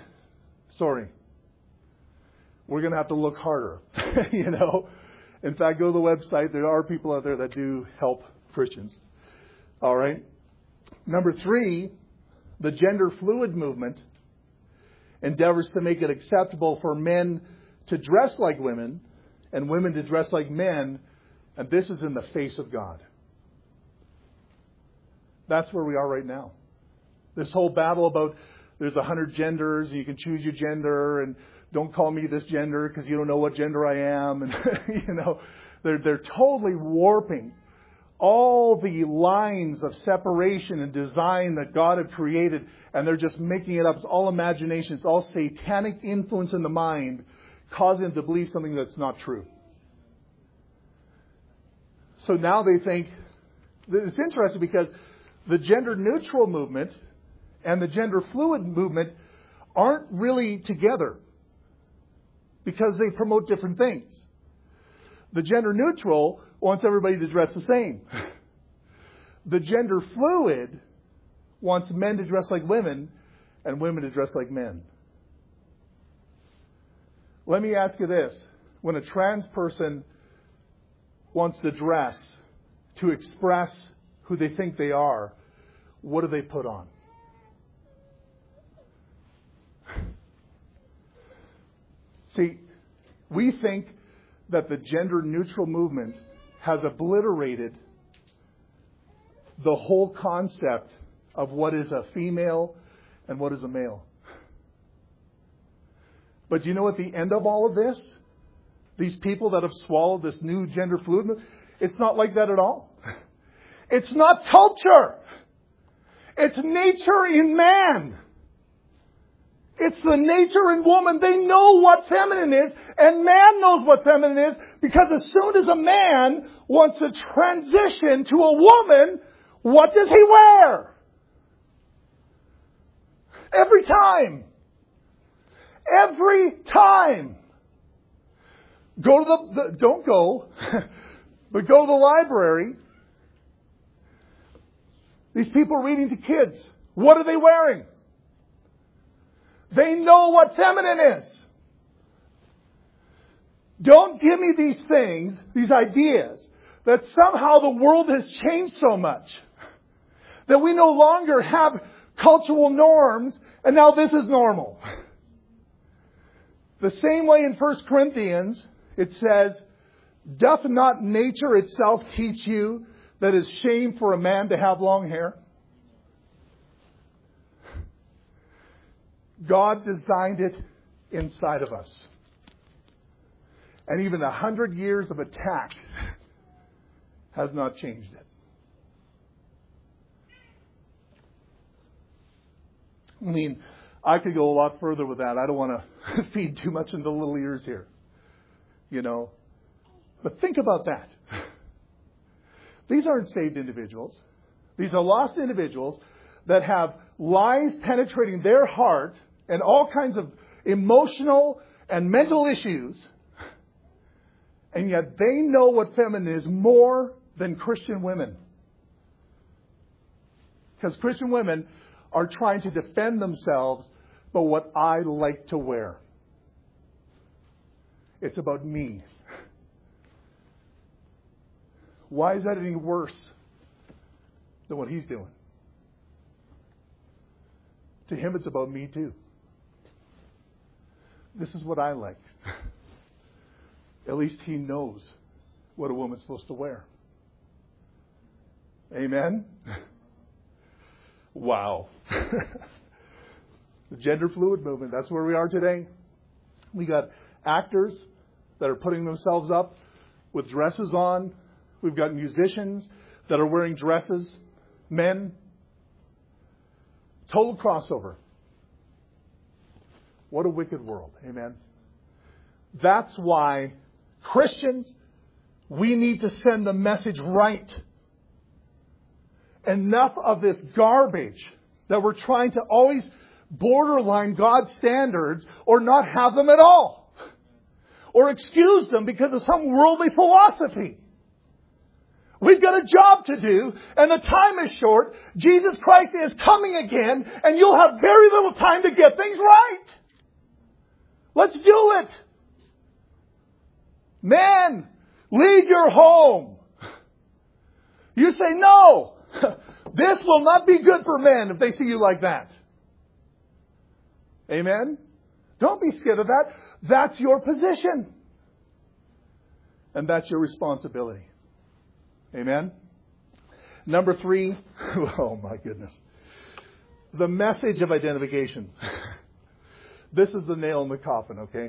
we're going to have to look harder. In fact, go to the website. There are people out there that do help Christians. All right. Number 3, the gender fluid movement endeavors to make it acceptable for men to dress like women and women to dress like men. And this is in the face of God. That's where we are right now. This whole battle about there's 100 genders and you can choose your gender and don't call me this gender because you don't know what gender I am. And, they're totally warping all the lines of separation and design that God had created. And they're just making it up. It's all imagination. It's all satanic influence in the mind, causing them to believe something that's not true. So now they think, it's interesting because the gender neutral movement and the gender fluid movement aren't really together because they promote different things. The gender neutral wants everybody to dress the same. The gender fluid wants men to dress like women and women to dress like men. Let me ask you this. When a trans person wants to dress to express who they think they are, what do they put on? See, we think that the gender neutral movement has obliterated the whole concept of what is a female and what is a male. But do you know at the end of all of this, these people that have swallowed this new gender fluid movement, it's not like that at all. It's not culture. It's nature in man. It's the nature in woman. They know what feminine is, and man knows what feminine is, because as soon as a man wants to transition to a woman, what does he wear? Every time. Every time. Go to don't go, but go to the library. These people reading to kids. What are they wearing? They know what feminine is. Don't give me these things, these ideas, that somehow the world has changed so much that we no longer have cultural norms and now this is normal. The same way in 1 Corinthians, it says, doth not nature itself teach you that it's shame for a man to have long hair? God designed it inside of us. And even 100 years of attack has not changed it. I mean, I could go a lot further with that. I don't want to feed too much into little ears here. You know. But think about that. These aren't saved individuals. These are lost individuals that have lies penetrating their heart and all kinds of emotional and mental issues. And yet they know what feminine is more than Christian women. Because Christian women are trying to defend themselves by what I like to wear. It's about me. Why is that any worse than what he's doing? To him, it's about me too. This is what I like. At least he knows what a woman's supposed to wear. Amen? Wow. The gender fluid movement, that's where we are today. We got actors that are putting themselves up with dresses on. We've got musicians that are wearing dresses. Men. Total crossover. What a wicked world. Amen. That's why Christians, we need to send the message right. Enough of this garbage that we're trying to always borderline God's standards or not have them at all. Or excuse them because of some worldly philosophy. We've got a job to do and the time is short. Jesus Christ is coming again and you'll have very little time to get things right. Let's do it. Men, lead your home. You say, no, this will not be good for men if they see you like that. Amen? Don't be scared of that. That's your position. And that's your responsibility. Amen? Number 3, oh my goodness. The message of identification. This is the nail in the coffin, okay?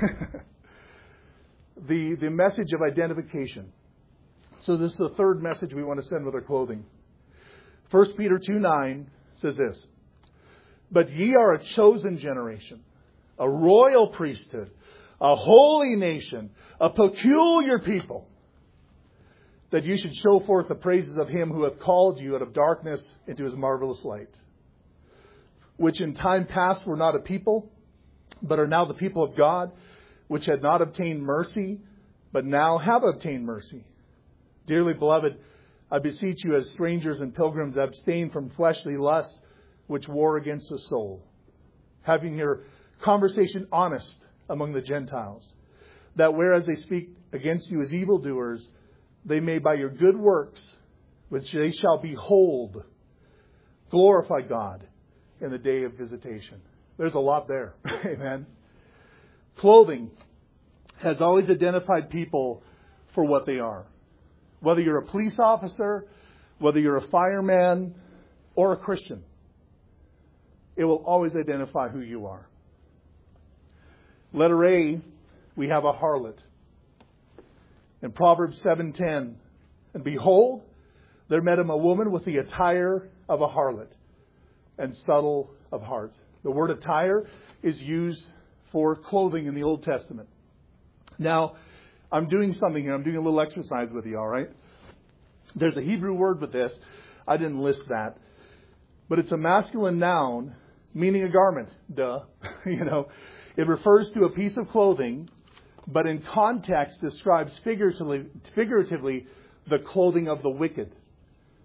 The message of identification. So this is the third message we want to send with our clothing. 1 Peter 2:9 says this. But ye are a chosen generation, a royal priesthood, a holy nation, a peculiar people, that you should show forth the praises of him who hath called you out of darkness into his marvelous light, which in time past were not a people, but are now the people of God, which had not obtained mercy, but now have obtained mercy. Dearly beloved, I beseech you as strangers and pilgrims, abstain from fleshly lusts which war against the soul, having your conversation honest among the Gentiles, that whereas they speak against you as evildoers, they may by your good works, which they shall behold, glorify God in the day of visitation. There's a lot there. Amen. Clothing has always identified people for what they are. Whether you're a police officer, whether you're a fireman, or a Christian, it will always identify who you are. Letter A, we have a harlot. In Proverbs 7:10, and behold, there met him a woman with the attire of a harlot and subtle of heart. The word attire is used for clothing in the Old Testament. Now, I'm doing something here. I'm doing a little exercise with you, all right? There's a Hebrew word with this. I didn't list that. But it's a masculine noun meaning a garment. Duh. It refers to a piece of clothing, but in context describes figuratively the clothing of the wicked.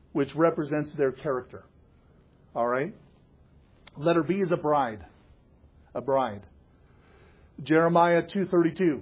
which represents their character. All right? Letter B is a bride. A bride. Jeremiah 2:32.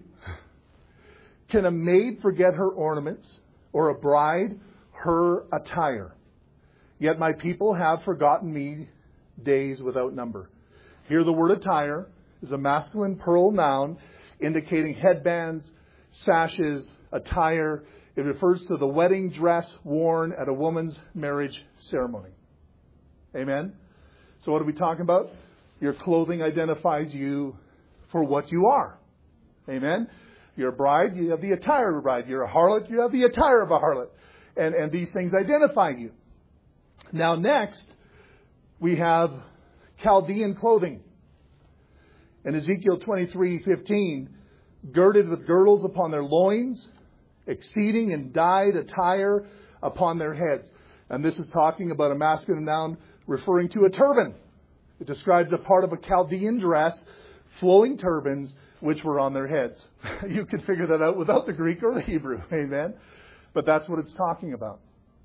Can a maid forget her ornaments, or a bride her attire? Yet my people have forgotten me days without number. Here the word attire is a masculine plural noun indicating headbands, sashes, attire. It refers to the wedding dress worn at a woman's marriage ceremony. Amen? So what are we talking about? Your clothing identifies you for what you are. Amen? You're a bride, you have the attire of a bride. You're a harlot, you have the attire of a harlot. And these things identify you. Now next, we have Chaldean clothing. In Ezekiel 23:15, girded with girdles upon their loins, exceeding in dyed attire upon their heads. And this is talking about a masculine noun referring to a turban. It describes a part of a Chaldean dress, flowing turbans, which were on their heads. You can figure that out without the Greek or the Hebrew. Amen? But that's what it's talking about.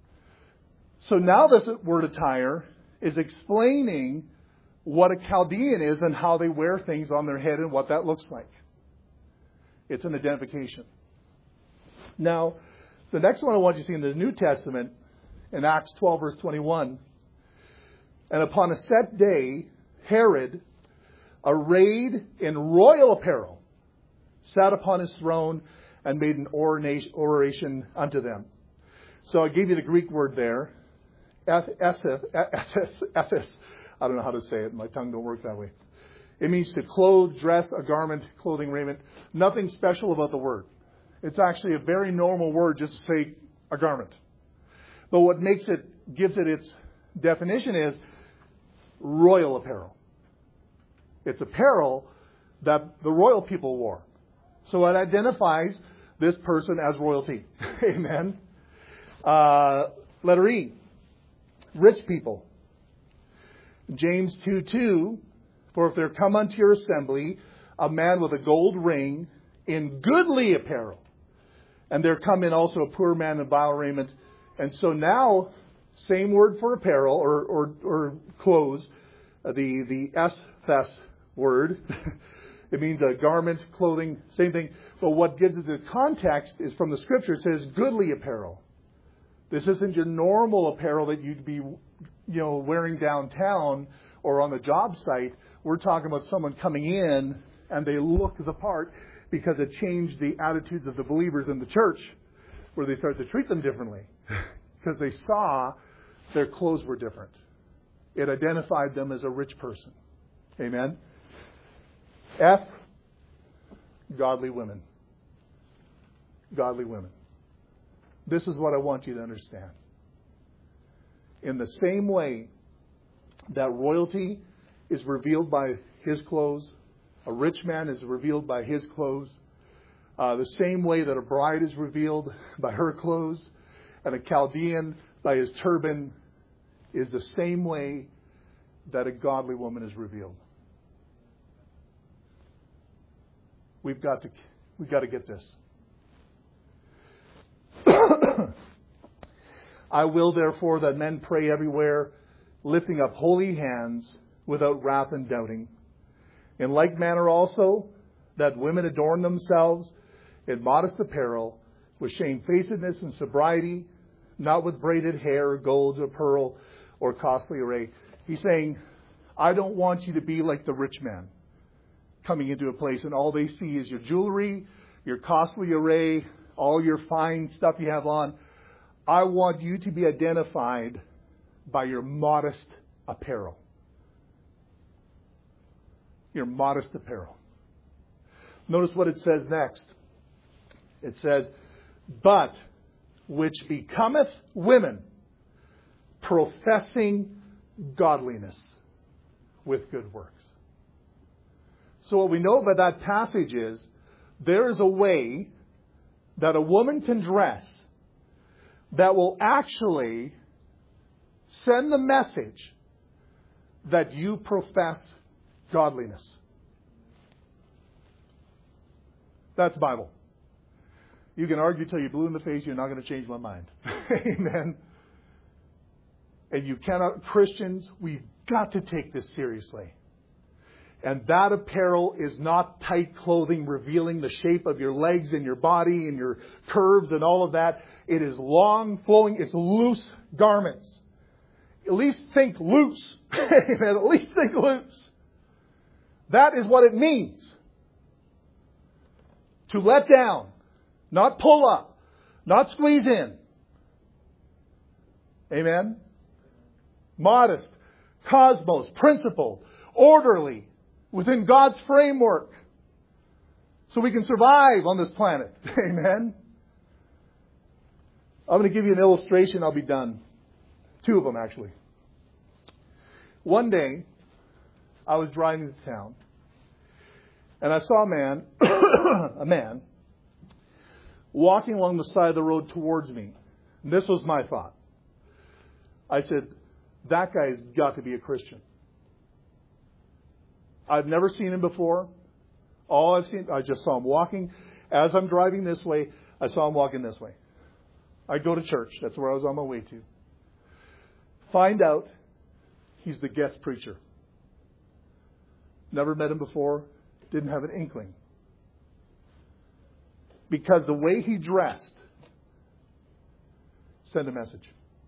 So now this word attire is explaining what a Chaldean is and how they wear things on their head and what that looks like. It's an identification. Now, the next one I want you to see in the New Testament, in Acts 12, verse 21. And upon a set day, Herod, arrayed in royal apparel, sat upon his throne and made an oration unto them. So I gave you the Greek word there. Ethis. I don't know how to say it. My tongue don't work that way. It means to clothe, dress, a garment, clothing, raiment. Nothing special about the word. It's actually a very normal word just to say a garment. But what gives it its definition is royal apparel. It's apparel that the royal people wore. So it identifies this person as royalty. Amen. Letter E. Rich people. James 2:2. For if there come unto your assembly a man with a gold ring in goodly apparel, and there come in also a poor man in vile raiment. And so now, same word for apparel or clothes, the esthes word. It means a garment, clothing, same thing. But what gives it the context is from the Scripture. It says goodly apparel. This isn't your normal apparel that you'd be, wearing downtown or on the job site. We're talking about someone coming in and they look the part because it changed the attitudes of the believers in the church, where they started to treat them differently because they saw their clothes were different. It identified them as a rich person. Amen. F, godly women. Godly women. This is what I want you to understand. In the same way that royalty is revealed by his clothes, a rich man is revealed by his clothes, the same way that a bride is revealed by her clothes, and a Chaldean by his turban, is the same way that a godly woman is revealed. We've got to get this. I will therefore that men pray everywhere, lifting up holy hands without wrath and doubting. In like manner also, that women adorn themselves in modest apparel, with shamefacedness and sobriety, not with braided hair or gold or pearl or costly array. He's saying, I don't want you to be like the rich man coming into a place and all they see is your jewelry, your costly array, all your fine stuff you have on. I want you to be identified by your modest apparel. Your modest apparel. Notice what it says next. It says, but which becometh women, professing godliness with good works. So what we know about that passage is, there is a way that a woman can dress that will actually send the message that you profess godliness. That's Bible. You can argue till you're blue in the face, you're not going to change my mind. Amen. And you cannot, Christians, we've got to take this seriously. And that apparel is not tight clothing revealing the shape of your legs and your body and your curves and all of that. It is long, flowing, it's loose garments. At least think loose. At least think loose. That is what it means. To let down, not pull up, not squeeze in. Amen? Modest, cosmos, principled, orderly, within God's framework. So we can survive on this planet. Amen? I'm going to give you an illustration. I'll be done. 2 of them, actually. One day, I was driving to town, and I saw a man, walking along the side of the road towards me. And this was my thought. I said, that guy's got to be a Christian. I've never seen him before. All I've seen, I just saw him walking. As I'm driving this way, I saw him walking this way. I go to church. That's where I was on my way to. Find out he's the guest preacher. Never met him before. Didn't have an inkling. Because the way he dressed sent a message.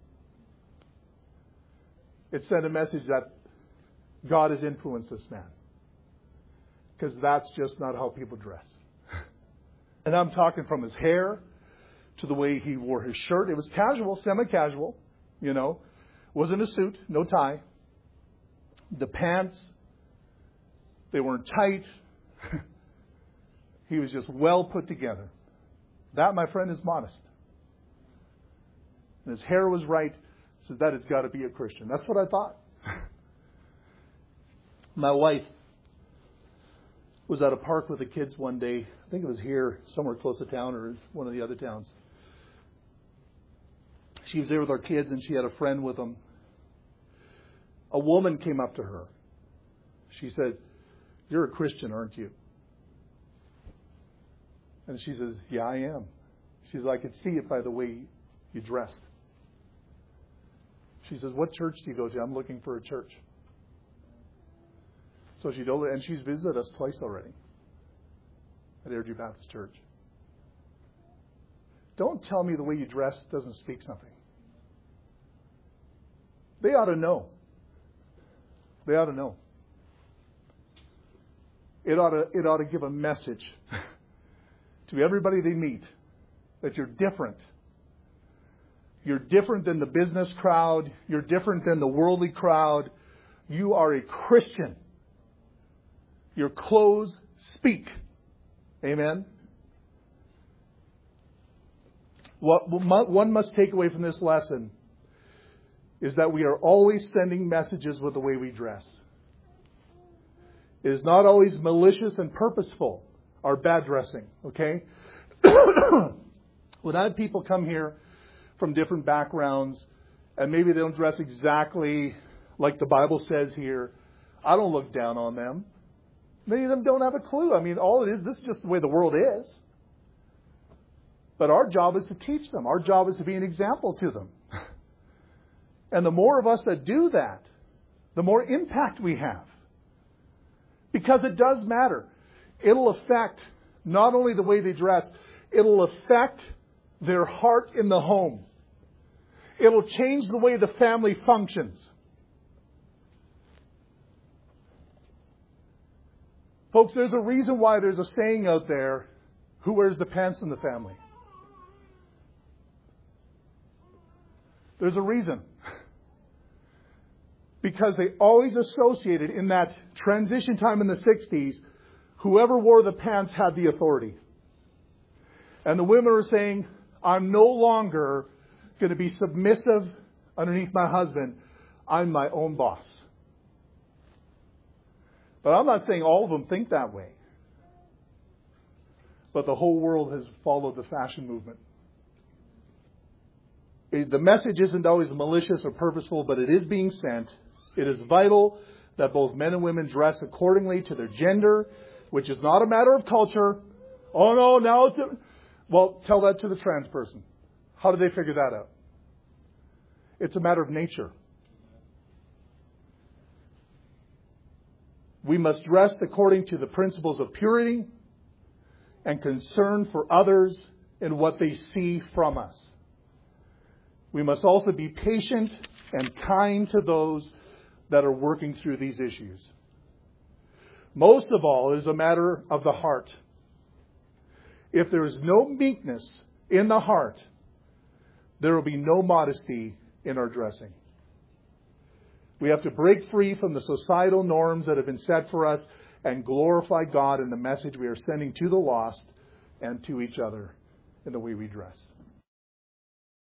It sent a message that God has influenced this man. Because that's just not how people dress. And I'm talking from his hair to the way he wore his shirt. It was casual, semi-casual, you know. Wasn't a suit, no tie. The pants, they weren't tight. He was just well put together. That, my friend, is modest. And his hair was right. So that has got to be a Christian. That's what I thought. My wife was at a park with the kids one day. I think it was here, somewhere close to town or one of the other towns. She was there with our kids and she had a friend with them. A woman came up to her. She said, "You're a Christian, aren't you?" And she says, "Yeah, I am." She says, "I could see it by the way you dressed." She says, "What church do you go to?" "I'm looking for a church." So she told her, and she's visited us twice already at Airdrie Baptist Church. Don't tell me the way you dress doesn't speak something. They ought to know. They ought to know. It ought to give a message to everybody they meet that you're different. You're different than the business crowd. You're different than the worldly crowd. You are a Christian. Your clothes speak. Amen? What one must take away from this lesson is that we are always sending messages with the way we dress. It is not always malicious and purposeful, our bad dressing. Okay? When I have people come here from different backgrounds, and maybe they don't dress exactly like the Bible says here, I don't look down on them. Many of them don't have a clue. I mean, all it is, this is just the way the world is. But our job is to teach them. Our job is to be an example to them. And the more of us that do that, the more impact we have. Because it does matter. It'll affect not only the way they dress, it'll affect their heart in the home. It'll change the way the family functions. Folks, there's a reason why there's a saying out there, who wears the pants in the family? There's a reason. Because they always associated in that transition time in the 60s, whoever wore the pants had the authority. And the women are saying, I'm no longer going to be submissive underneath my husband. I'm my own boss. But I'm not saying all of them think that way. But the whole world has followed the fashion movement. The message isn't always malicious or purposeful, but it is being sent. It is vital that both men and women dress accordingly to their gender, which is not a matter of culture. Oh no, now it's... Well, tell that to the trans person. How do they figure that out? It's a matter of nature. We must dress according to the principles of purity and concern for others in what they see from us. We must also be patient and kind to those that are working through these issues. Most of all, it is a matter of the heart. If there is no meekness in the heart, there will be no modesty in our dressing. We have to break free from the societal norms that have been set for us and glorify God in the message we are sending to the lost and to each other in the way we dress.